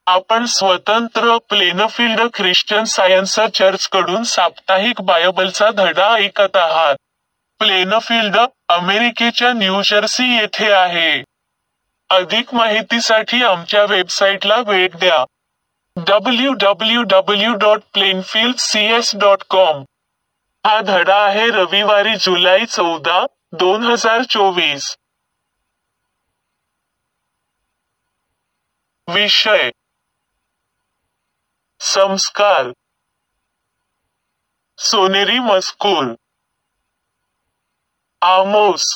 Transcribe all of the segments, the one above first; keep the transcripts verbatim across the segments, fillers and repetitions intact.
आपण स्वतंत्र Plainfield Christian science चर्चकडून साप्ताहिक बायबलचा धडा ऐकत आहात. प्लेनफील्ड, अमेरिकेच्या न्यूजर्सी येथे आहे. अधिक माहितीसाठी आमच्या वेबसाईटला भेट द्या. W W W dot Plainfield C S dot com. हा धडा आहे रविवारी जुलै चौदा, दोन हजार चोवीस. विषय: संस्कार. सोनेरी मजकूर. आमोस.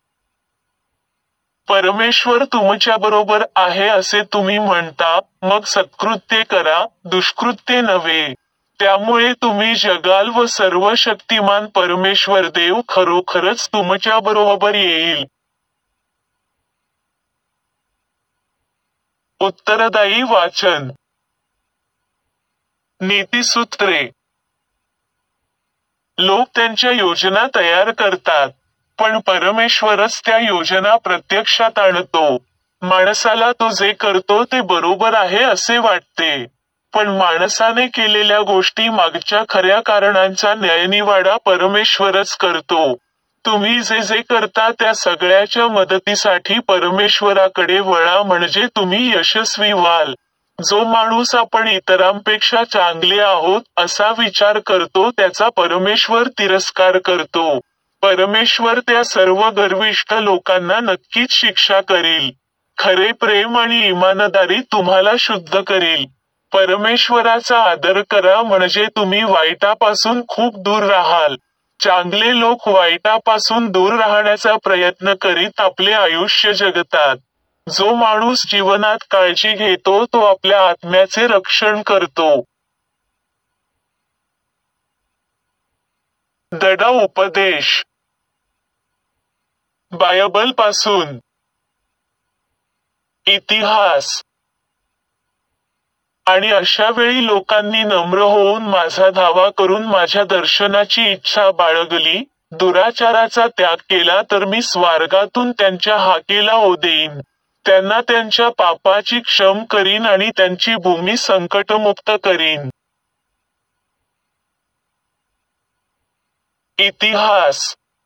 परमेश्वर तुमच्याबरोबर आहे असे तुम्ही म्हणता, मग सत्कृत्ये करा, दुष्कृत्ये नव्हे. त्यामुळे तुम्ही जगाल व सर्वशक्तिमान परमेश्वर देव खरोखरच तुमच्याबरोबर येईल. उत्तरदायी वाचन. नीतिसूत्रे. लोक त्यांच्या योजना तयार करतात, पण परमेश्वरच त्या योजना प्रत्यक्षात आणतो. माणसाला तो जे करतो ते बरोबर आहे असे वाटते, पण माणसाने केलेल्या गोष्टी मागच्या खऱ्या कारणांचा न्यायनिवाडा परमेश्वरच करतो. तुम्ही जे जे करता त्या सगळ्याच्या मदतीसाठी परमेश्वराकडे वळा म्हणजे तुम्ही यशस्वी व्हाल. जो माणूस आपण इतरांपेक्षा चांगले आहोत असा विचार करतो त्याचा परमेश्वर तिरस्कार करतो. परमेश्वर त्या सर्व गर्विष्ठ लोकांना नक्कीच शिक्षा करील. खरे प्रेम आणि इमानदारी तुम्हाला शुद्ध करील. परमेश्वराचा आदर करा म्हणजे तुम्ही वाईटापासून खूप दूर राहाल. चांगले लोक वाईटापासून दूर राहण्याचा प्रयत्न करीत आपले आयुष्य जगतात. जो माणूस जीवनात काळजी घेतो तो आपल्या आत्म्याचे रक्षण करतो. धडा उपदेश. बायबलपासून. इतिहास. आणि अशा वेळी लोकांनी नम्र होऊन माझा धावा करून माझ्या दर्शनाची इच्छा बाळगली, दुराचाराचा त्याग केला तर मी स्वर्गातून त्यांच्या हाकेला ओ देईन. त्यांना त्यांच्या पापाची क्षम करीन आणि त्यांची भूमी संकटमुक्त करीन. इतिहास.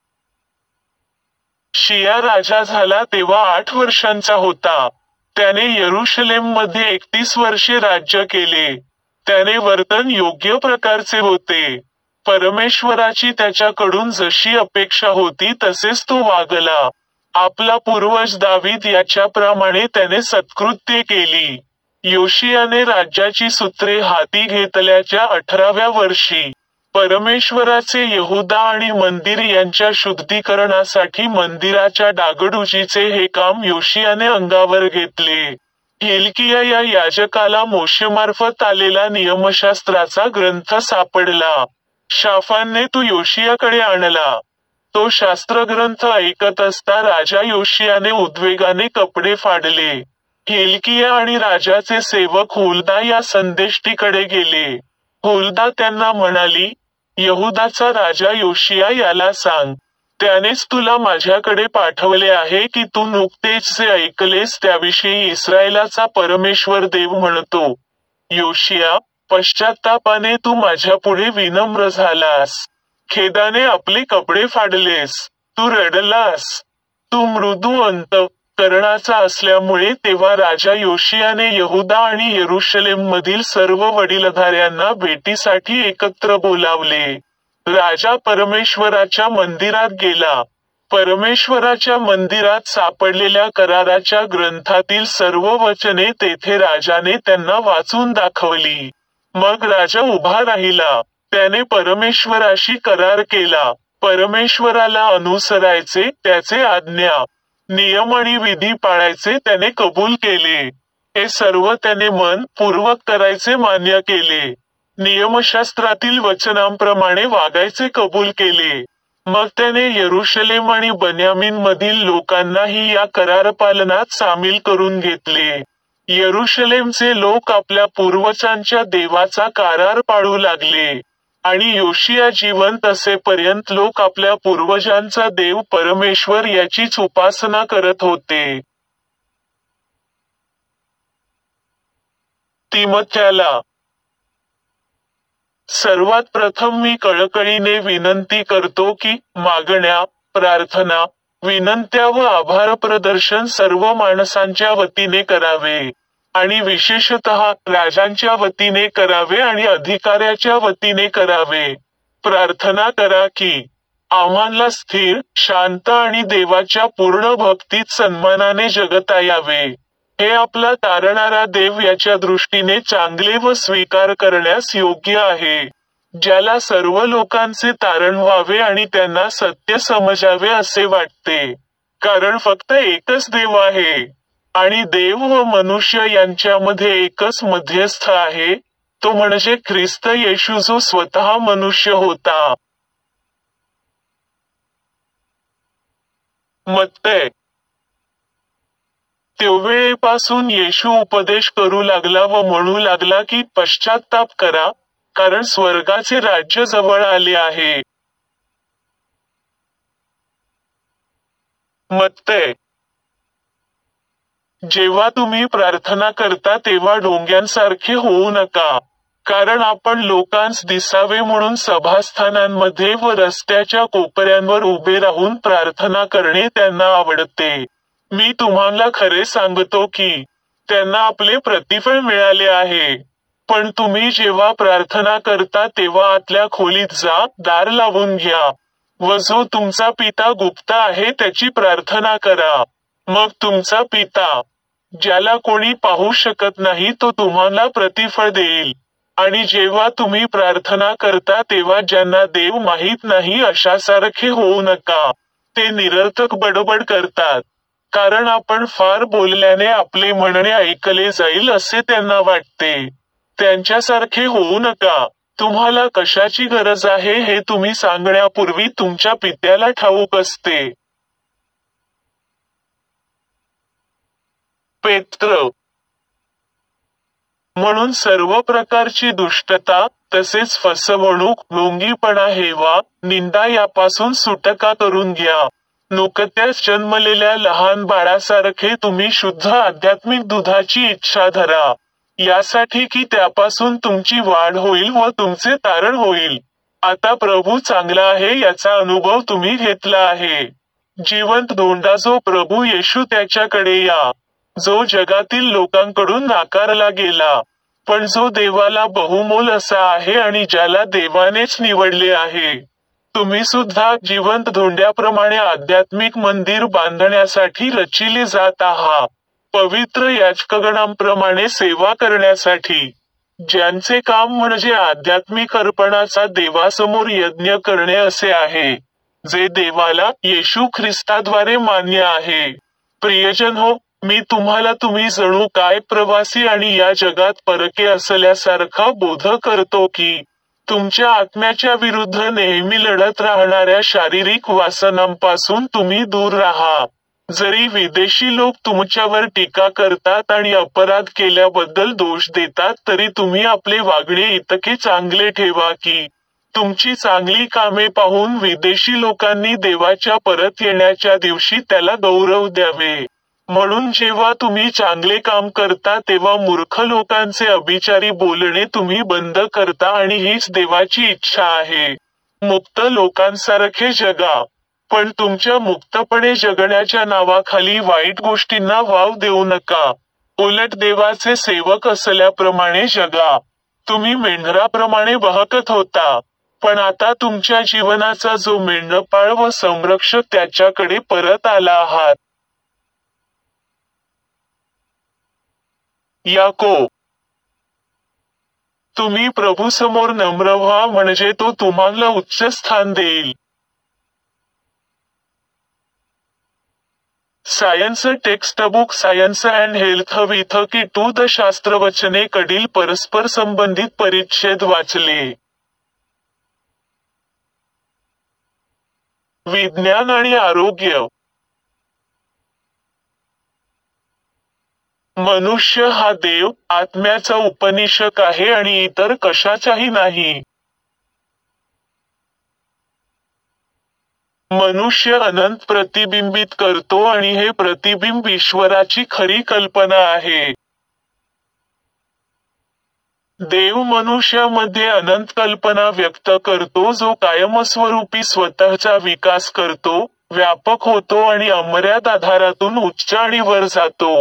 शिया राजा झाला तेव्हा आठ वर्षांचा होता. त्याने यरुशलेममध्ये एकतीस वर्षे राज्य केले. त्याने वर्तन योग्य प्रकारचे होते. परमेश्वराची त्याच्याकडून जशी अपेक्षा होती तसेच तो वागला. आपला पूर्वज दावीद याच्याप्रमाणे त्याने सत्कृत्ये केली. योशियाने राज्याची सूत्रे हाती घेतल्याच्या अठराव्या वर्षी परमेश्वराचे यहुदा आणि मंदिर यांच्या शुद्धीकरणासाठी मंदिराच्या डागडुजीचे हे काम योशियाने अंगावर घेतले. हिल्किया या याजकाला मोशेमार्फत आलेला नियमशास्त्राचा ग्रंथ सापडला. शाफानने तो योशियाकडे आणला. तो शास्त्रग्रंथ ऐकत असता राजा योशियाने उद्वेगाने कपडे फाडले. हिल्किया आणि राजाचे सेवक हुल्दा या संदेष्टीकडे गेले. हुल्दा त्यांना म्हणाली, यहुदाचा राजा योशिया याला सांग, त्यानेच तुला माझ्याकडे पाठवले आहे की तू नुकतेच जे ऐकलेस त्याविषयी इस्रायलाचा परमेश्वर देव म्हणतो, योशिया, पश्चात्तापाने तू माझ्यापुढे विनम्र झालास. खेदाने आपले कपडे फाडलेस. तू रडलास. तू मृदू अंत करणाचा असल्यामुळे तेव्हा राजा योशियाने यहुदा आणि यरुशलेममधील सर्व वडीलधाऱ्यांना भेटीसाठी एकत्र बोलावले. राजा परमेश्वराच्या मंदिरात गेला. परमेश्वराच्या मंदिरात सापडलेल्या कराराच्या ग्रंथातील सर्व वचने तेथे राजाने त्यांना वाचून दाखवली. मग राजा उभा राहिला. त्याने परमेश्वराशी करार केला. परमेश्वराला अनुसरायचे, त्याचे आज्ञा, नियम आणि विधी पाळायचे त्याने कबूल केले. हे सर्व त्याने मन पूर्वक करायचे मान्य केले. नियमशास्त्रातील वचनांप्रमाणे वागायचे कबूल केले. मग त्याने यरुशलेम आणि बन्यामीनमधील लोकांनाही या करारपालनात सामील करून घेतले. यरुशलेमचे लोक आपल्या पूर्वजांच्या देवाचा करार पाळू लागले. आणि योशिया जिवंत असेपर्यंत लोक आपल्या पूर्वजांचा देव परमेश्वर याचीच उपासना करत होते. तिमोथेला सर्वात प्रथम मी कळकळीने विनंती करतो की मागण्या, प्रार्थना, विनंत्या व आभार प्रदर्शन सर्व माणसांच्या वतीने करावे आणि विशेषतः राजांच्या वतीने करावे आणि अधिकाऱ्याच्या वतीने करावे. प्रार्थना करा की आम्हाला स्थिर, शांत आणि देवाच्या पूर्ण भक्तीत सन्मानाने जगता यावे. हे आपला तारणारा देव याच्या दृष्टीने चांगले व स्वीकार करण्यास योग्य आहे, ज्याला सर्व लोकांचे तारण व्हावे आणि त्यांना सत्य समजावे असे वाटते. कारण फक्त एकच देव आहे आणि देव व मनुष्य यांच्यामध्ये एकच मध्यस्थ आहे, तो म्हणजे ख्रिस्त येशू जो स्वतः मनुष्य होता. मत्तय तेव्हापासून येशू उपदेश करू लागला व म्हणू लागला की पश्चात्ताप करा, कारण स्वर्गाचे राज्य जवळ आले आहे. मत्तय जेव्हा तुम्ही प्रार्थना करता तेव्हा ढोंग्यांसारखे होऊ नका, कारण आपण लोकांस दिसावे म्हणून सभास्थानांमध्ये व रस्त्याच्या कोपऱ्यांवर उभे राहून प्रार्थना करणे त्यांना आवडते. मी तुम्हाला खरे सांगतो की त्यांना आपले प्रतिफळ मिळाले आहे. पण तुम्ही जेव्हा प्रार्थना करता तेव्हा आतल्या खोलीत जा, दार लावून घ्या व जो तुमचा पिता गुप्त आहे त्याची प्रार्थना करा. मग तुमचा पिता, ज्याला कोणी पाहू शकत नाही, तो तुम्हाला प्रतिफळ देईल. आणि जेव्हा तुम्ही प्रार्थना करता तेव्हा ज्यांना देव माहीत नाही अशासारखे होऊ नका. ते निरर्थक बडबड करतात, कारण आपण फार बोलल्याने आपले म्हणणे ऐकले जाईल असे त्यांना वाटते. त्यांच्यासारखे होऊ नका. तुम्हाला कशाची गरज आहे हे तुम्ही सांगण्यापूर्वी तुमच्या पित्याला ठाऊक असते. पेत्र म्हणून सर्व प्रकारची दुष्टता, तसेच फसवणूक, ढोंगीपणा, हेवा, निंदा यापासून सुटका करून घ्या. नुकत्याच जन्मलेल्या लहान बाळासारखे तुम्ही शुद्ध आध्यात्मिक दुधाची इच्छा धरा, यासाठी की त्यापासून तुमची वाढ होईल व तुमचे तारण होईल. आता प्रभू चांगला आहे याचा अनुभव तुम्ही घेतला आहे. जिवंत धोंडा जो प्रभू येशू त्याच्याकडे या, जो जगातील लोकांकडून नाकारला गेला, पण जो देवाला बहुमोल असा आहे आणि ज्याला देवानेच निवडले आहे. तुम्ही सुद्धा जिवंत धोंड्याप्रमाणे आध्यात्मिक मंदिर बांधण्यासाठी रचिले जात आहात, पवित्र याजकगणांप्रमाणे सेवा करण्यासाठी, ज्यांचे काम म्हणजे आध्यात्मिक अर्पणाचा देवासमोर यज्ञ करणे असे आहे, जे देवाला येशू ख्रिस्ताद्वारे मान्य आहे. प्रियजन हो, मी तुम्हाला तुम्ही जणू काय प्रवासी आणि या जगात परके असल्यासारखा बोध करतो की तुमच्या आत्म्याच्या विरुद्ध नेहमी लढत राहणाऱ्या शारीरिक वासनांपासून तुम्ही दूर राहा. जरी विदेशी लोक तुमच्यावर टीका करतात आणि अपराध केल्याबद्दल दोष देतात, तरी तुम्ही आपले वागणे इतके चांगले ठेवा की तुमची चांगली कामे पाहून विदेशी लोकांनी देवाच्या परत येण्याच्या दिवशी त्याला गौरव द्यावे. म्हणून जेव्हा तुम्ही चांगले काम करता तेव्हा मूर्ख लोकांचे अभिचारी बोलणे तुम्ही बंद करता आणि हीच देवाची इच्छा आहे. मुक्त लोकांसारखे जगा, पण तुमच्या मुक्तपणे जगण्याच्या नावाखाली वाईट गोष्टींना वाव देऊ नका. उलट देवाचे सेवक असल्याप्रमाणे जगा. तुम्ही मेंढराप्रमाणे बहकत होता, पण आता तुमच्या जीवनाचा जो मेंढपाळ व संरक्षक त्याच्याकडे परत आला आहात. याकोब तुम्ही प्रभूसमोर नम्र व्हा, म्हणजे तो तुम्हाला उच्च स्थान देईल. Science textbook science and health with key to the शास्त्रवचने कडील परस्पर संबंधित परिच्छेद वाचले. विज्ञान आणि आरोग्य. मनुष्य हा देव, आत्म्याचा उपनिषक आहे आणि इतर कशाचाही नाही. मनुष्य अनंत प्रतिबिंबित करतो आणि हे प्रतिबिंब ईश्वराची खरी कल्पना आहे. देव मनुष्यामध्ये अनंत कल्पना व्यक्त करतो, जो कायमस्वरूपी स्वतःचा विकास करतो, व्यापक होतो आणि अमर्याद आधारातून उच्च आणि वर जातो.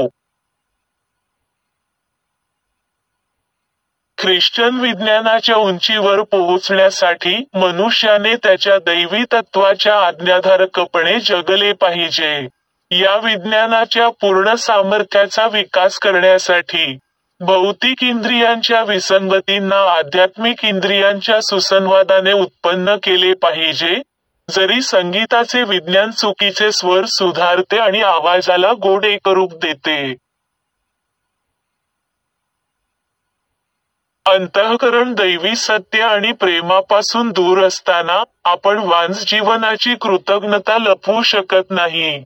ख्रिश्चन विज्ञानाच्या उंचीवर पोहोचण्यासाठी मनुष्याने त्याच्या दैवी तत्वाच्या आज्ञाधारकपणे जगले पाहिजे. या विज्ञानाच्या पूर्ण सामर्थ्याचा विकास करण्यासाठी भौतिक इंद्रियांच्या विसंगतींना आध्यात्मिक इंद्रियांच्या सुसंवादाने उत्पन्न केले पाहिजे. जरी संगीताचे विज्ञान चुकीचे स्वर सुधारते आणि आवाजाला गोड एकरूप देते, अंतःकरण दैवी सत्य आणि प्रेमापासून दूर असताना आपण वांझ जीवनाची कृतज्ञता लपवू शकत नाही.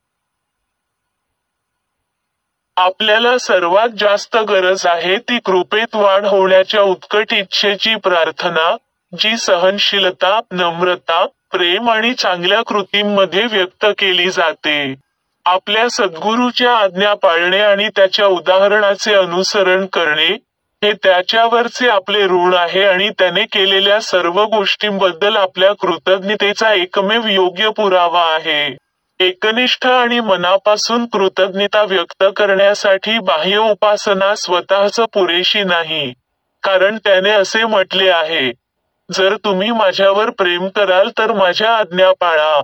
आपल्याला सर्वात जास्त गरज आहे ती कृपेत वाढ होण्याच्या उत्कट इच्छेची प्रार्थना, जी सहनशीलता, नम्रता, प्रेम आणि चांगल्या कृतींमध्ये व्यक्त केली जाते. आपल्या सद्गुरूच्या आज्ञा पाळणे आणि त्याच्या उदाहरणाचे अनुसरण करणे, हे त्याच्यावरचे आपले ऋण आहे आणि त्याने केलेल्या सर्व गोष्टींबद्दल आपल्या कृतज्ञतेचा एकमेव योग्य पुरावा आहे. एकनिष्ठ आणि मनापासून कृतज्ञता व्यक्त करण्यासाठी बाह्य उपासना स्वतःच पुरेशी नाही, कारण त्याने असे म्हटले आहे, जर तुम्ही माझ्यावर प्रेम कराल तर माझ्या आज्ञा पाळा.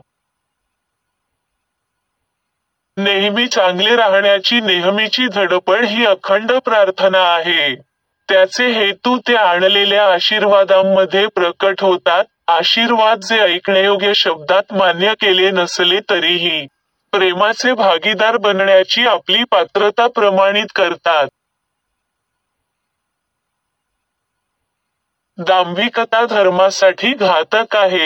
नेहमी चांगले राहण्याची नेहमीची धडपड ही अखंड प्रार्थना आहे. त्याचे हेतू ते आणलेल्या आशीर्वादांमध्ये प्रकट होतात, आशीर्वाद जे ऐकण्यायोग्य शब्दात मान्य केले नसले तरीही प्रेमाचे भागीदार बनण्याची आपली पात्रता प्रमाणित करतात. दांभिकता धर्मासाठी घातक आहे.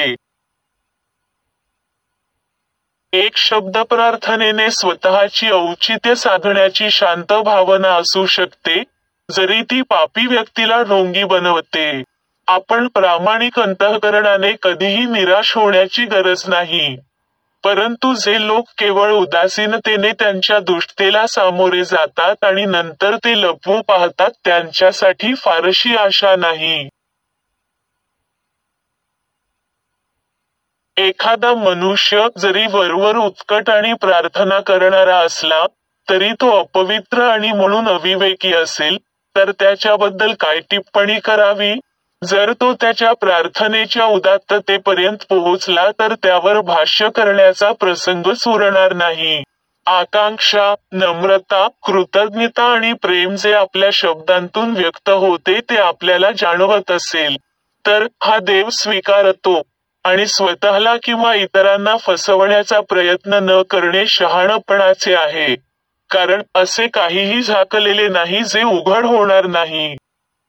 एक शब्द प्रार्थनेने स्वतःची औचित्य साधण्याची शांत भावना असू शकते, जरी ती पापी व्यक्तीला ढोंगी बनवते. आपण प्रामाणिक अंतःकरणाने कधीही निराश होण्याची गरज नाही. परंतु जे लोक केवळ उदासीनतेने त्यांच्या दुष्टतेला सामोरे जातात आणि नंतर ते लपवू पाहतात, त्यांच्यासाठी फारशी आशा नाही. एखादा मनुष्य जरी वरवर उत्कट आणि प्रार्थना करणारा असला, तरी तो अपवित्र आणि म्हणून अविवेकी असेल, तर त्याच्याबद्दल काय टिप्पणी करावी? जर तो त्याच्या प्रार्थनेच्या उदात्ततेपर्यंत पोहोचला तर त्यावर भाष्य करण्याचा प्रसंगच उरणार नाही. आकांक्षा, नम्रता, कृतज्ञता आणि प्रेम जे आपल्या शब्दांतून व्यक्त होते ते आपल्याला जाणवत असेल, तर हा देव स्वीकारतो. आणि स्वतःला किंवा इतरांना फसवण्याचा प्रयत्न न करणे शहाणपणाचे आहे, कारण असे काहीही झाकलेले नाही जे उघड होणार नाही.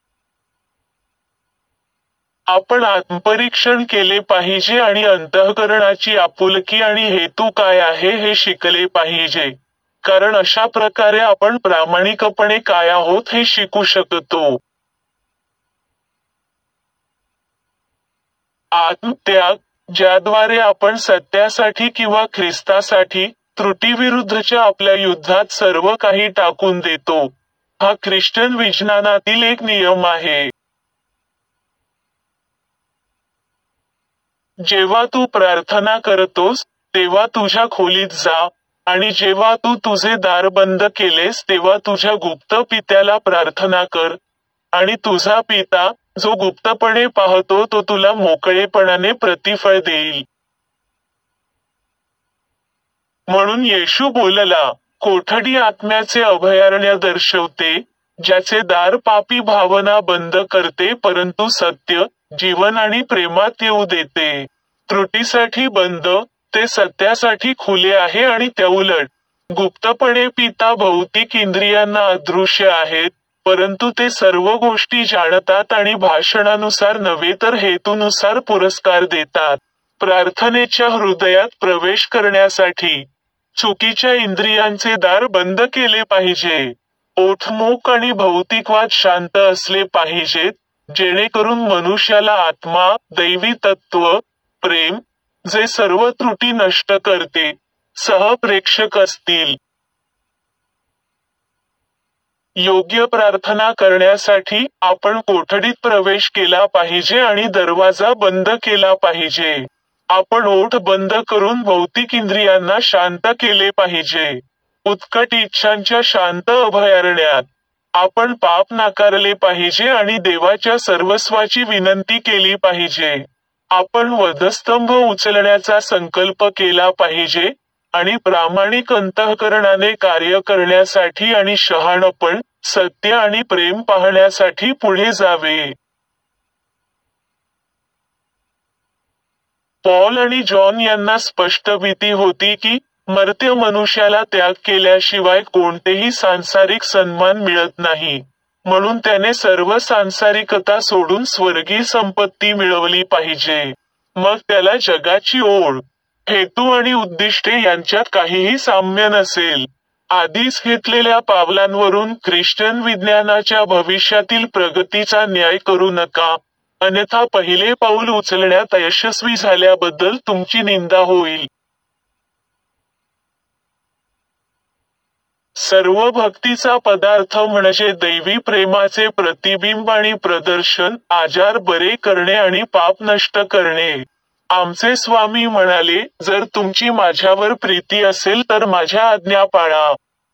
आपण आत्मपरीक्षण केले पाहिजे आणि अंतःकरणाची आपुलकी आणि हेतू काय आहे हे शिकले पाहिजे, कारण अशा प्रकारे आपण प्रामाणिकपणे काय आहोत हे शिकू शकतो. आत्मत्याग, ज्याद्वारे आपण सत्यासाठी किंवा ख्रिस्तासाठी त्रुटीविरुद्धच्या आपल्या युद्धात सर्व काही टाकून देतो, हा ख्रिश्चन विज्ञानातील एक नियम आहे. जेव्हा तू प्रार्थना करतोस, तेव्हा तुझ्या खोलीत जा, आणि जेव्हा तू तुझे दार बंद केलेस तेव्हा तुझ्या गुप्त पित्याला प्रार्थना कर, आणि तुझा पिता, जो गुप्तपणे पाहतो तो तुला मोकळेपणाने प्रतिफळ देईल. म्हणून येशू बोलला, कोठडी आत्म्याचे अभयारण्य दर्शवते, ज्याचे दार पापी भावना बंद करते परंतु सत्य, जीवन आणि प्रेमात येऊ देते. त्रुटीसाठी बंद, ते सत्यासाठी खुले आहे आणि त्याउलट. गुप्तपणे पिता भौतिक इंद्रियांना अदृश्य आहेत, परंतु ते सर्व गोष्टी जाणतात आणि भाषणानुसार नव्हे तर हेतूनुसार पुरस्कार देतात. प्रार्थनेच्या हृदयात प्रवेश करण्यासाठी चुकीच्या इंद्रियांचे दार बंद केले पाहिजे. ओठमूक आणि भौतिकवाद शांत असले पाहिजेत, जेणेकरून मनुष्याला आत्मा, दैवी तत्व, प्रेम, जे सर्व त्रुटी नष्ट करते, सहप्रेक्षक असतील. योग्य प्रार्थना करण्यासाठी आपण कोठडीत प्रवेश केला पाहिजे आणि दरवाजा बंद केला पाहिजे. आपण ओठ बंद करून भौतिक इंद्रियांना शांत केले पाहिजे. उत्कट इच्छांच्या शांत अभयारण्यात आपण पाप नाकारले पाहिजे आणि देवाच्या सर्वस्वाची विनंती केली पाहिजे. आपण वधस्तंभ उचलण्याचा संकल्प केला पाहिजे आणि प्रामाणिक अंतःकरणाने कार्य करण्यासाठी आणि शहाणपण, सत्य आणि प्रेम पाहण्यासाठी पुढे जावे. पॉल आणि जॉन यांना स्पष्ट भीती होती की मर्त्य मनुष्याला त्याग केल्याशिवाय कोणतेही सांसारिक सन्मान मिळत नाही, म्हणून त्याने सर्व सांसारिकता सोडून स्वर्गीय संपत्ती मिळवली पाहिजे. मग त्याला जगाची ओढ, हेतू आणि उद्दिष्टे यांच्यात काहीही साम्य नसेल. आधीच घेतलेल्या पावलांवरून ख्रिश्चन विज्ञानाच्या भविष्यातील प्रगतीचा न्याय करू नका, अन्यथा पहिले पाऊल उचलण्यात यशस्वी झाल्याबद्दल तुमची निंदा होईल. सर्व भक्तीचा पदार्थ म्हणजे दैवी प्रेमाचे प्रतिबिंब आणि प्रदर्शन, आजार बरे करणे आणि पाप नष्ट करणे. आमचे स्वामी म्हणाले, जर तुमची माझ्यावर प्रीती असेल तर माझ्या आज्ञा पाळा.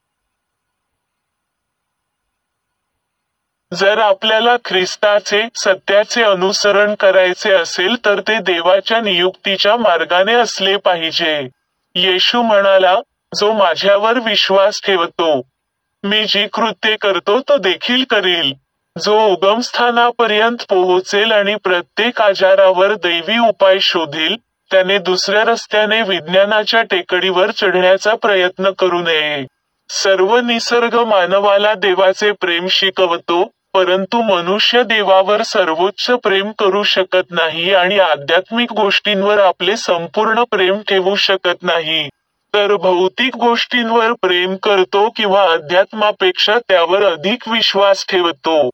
जर आपल्याला ख्रिस्ताचे, सत्याचे अनुसरण करायचे असेल तर ते देवाच्या नियुक्तीच्या मार्गाने असले पाहिजे. येशू म्हणाला, जो माझ्यावर विश्वास ठेवतो, मी जी कृत्ये करतो तो देखील करेल. जो उगमस्थानापर्यंत पोहोचेल आणि प्रत्येक आजारावर दैवी उपाय शोधेल, त्याने दुसऱ्या रस्त्याने विज्ञानाच्या टेकडीवर चढण्याचा प्रयत्न करू नये. सर्व निसर्ग मानवाला देवाचे प्रेम शिकवतो, परंतु मनुष्य देवावर सर्वोच्च प्रेम करू शकत नाही आणि आध्यात्मिक गोष्टींवर आपले संपूर्ण प्रेम ठेवू शकत नाही, तर भौतिक गोष्टींवर प्रेम करतो किंवा अध्यात्मापेक्षा त्यावर अधिक विश्वास ठेवतो.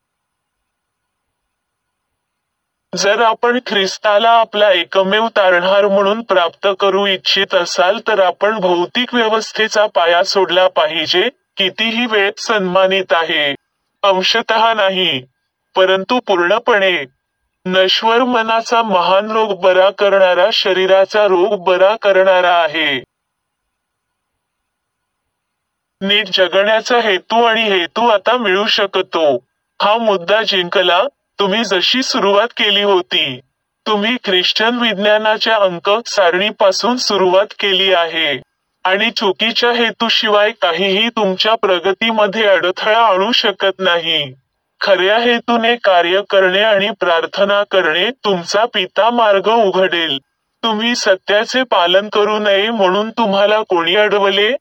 जर आपण ख्रिस्ताला आपला एकमेव तारणहार म्हणून प्राप्त करू इच्छित असाल तर आपण भौतिक व्यवस्थेचा पाया सोडला पाहिजे. कितीही वेळ सन्मानित आहे, अंशतः नाही, परंतु पूर्णपणे. नश्वर मनाचा महान रोग बरा करणारा शरीराचा रोग बरा करणारा आहे. नीट जगण्याचा हेतू आणि हेतू आता मिळू शकतो. हा मुद्दा जिंकला. तुम्ही जशी सुरुवात केली होती. तुम्ही ख्रिश्चन विज्ञानाच्या अंक सारणीपासून सुरुवात केली आहे आणि चुकीच्या हेतूशिवाय काहीही तुमच्या प्रगतीमध्ये अडथळा आणू शकत नाही. खऱ्या हेतूने कार्य करणे आणि प्रार्थना करणे तुमचा पिता मार्ग उघडेल. तुम्ही सत्याचे पालन करू नये म्हणून तुम्हाला कोणी अडवले?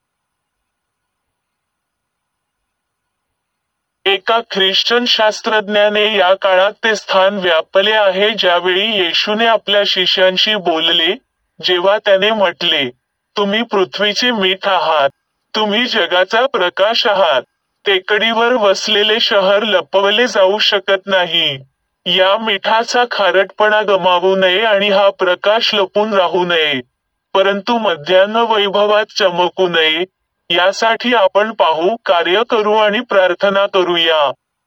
एका ख्रिश्चन शास्त्रज्ञाने या काळात ते स्थान व्यापले आहे ज्यावेळी येशूने आपल्या शिष्यांशी बोलले, जेव्हा त्याने म्हटले, तुम्ही पृथ्वीचे मीठ आहात, तुम्ही जगाचा प्रकाश आहात. टेकडीवर वसलेले शहर लपवले जाऊ शकत नाही. या मिठाचा खारटपणा गमावू नये आणि हा प्रकाश लपून राहू नये, परंतु मध्यान्ह वैभवात चमकू नये, यासाठी आपण पाहू, कार्य करू आणि प्रार्थना करूया.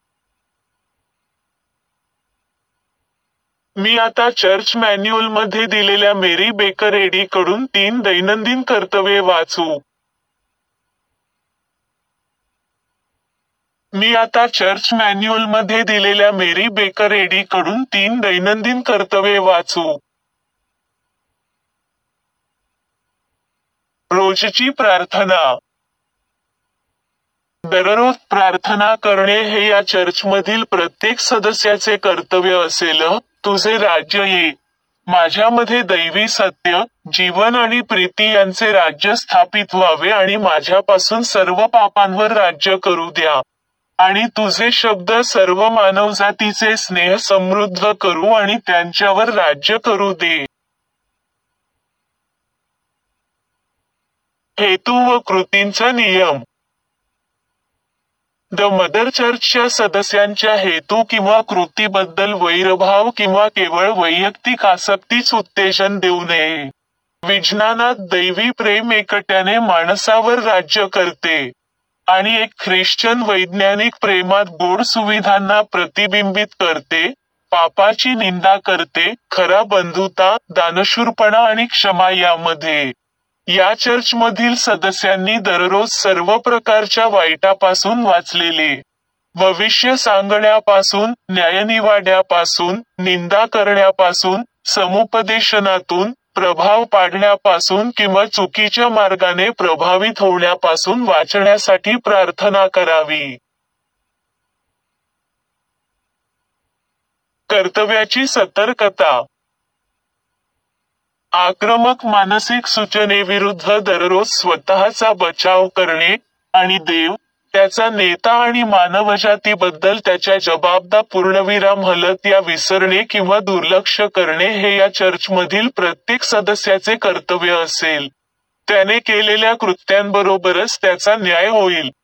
मी आता चर्च मॅन्युअलमध्ये दिलेल्या मेरी बेकर एडी कडून तीन दैनंदिन कर्तव्ये वाचू. मी आता चर्च मॅन्युअलमध्ये दिलेल्या मेरी बेकर एडी कडून तीन दैनंदिन कर्तव्ये वाचू. रोजची प्रार्थना. दररोज प्रार्थना करणे हे या चर्चमधील प्रत्येक सदस्याचे कर्तव्य असेल. तुझे राज्य ये. माझ्यामध्ये दैवी सत्य, जीवन आणि प्रीती यांचे राज्य स्थापित व्हावे आणि माझ्यापासून सर्व पापांवर राज्य करू द्या. आणि तुझे शब्द सर्व मानवजातीचे स्नेह समृद्ध करू आणि त्यांच्यावर राज्य करू दे. हेतू व कृतींचा नियम. द मदर चर्चच्या सदस्यांच्या हेतू किंवा कृतीबद्दल वैरभाव किंवा केवळ वैयक्तिक आसक्तीच उत्तेजन देऊ नये. विज्ञानात दैवी प्रेम एकट्याने माणसावर राज्य करते. आणि एक ख्रिश्चन वैज्ञानिक प्रेमात गोड सुविधांना प्रतिबिंबित करते, पापाची निंदा करते, खरा बंधुता, दानशूरपणा आणि क्षमा यामध्ये. या चर्चमधील सदस्यांनी दररोज सर्व प्रकारच्या वाईटापासून वाचलेले. भविष्य सांगण्यापासून, न्यायनिवाड्यापासून, निंदा करण्यापासून, समुपदेशनातून, प्रभाव पाडण्यापासून किंवा चुकीच्या मार्गाने प्रभावित होण्यापासून वाचण्यासाठी प्रार्थना करावी. कर्तव्याची सतर्कता. आक्रमक मानसिक सूचनेविरुद्ध दररोज स्वतःचा बचाव करणे आणि देव, त्याचा नेता आणि मानवजातीबद्दल त्याच्या जबाबदा पूर्णविराम हलत या विसरणे किंवा दुर्लक्ष करणे हे या चर्चमधील प्रत्येक सदस्याचे कर्तव्य असेल. त्याने केलेल्या कृत्यांबरोबरच त्याचा न्याय होईल.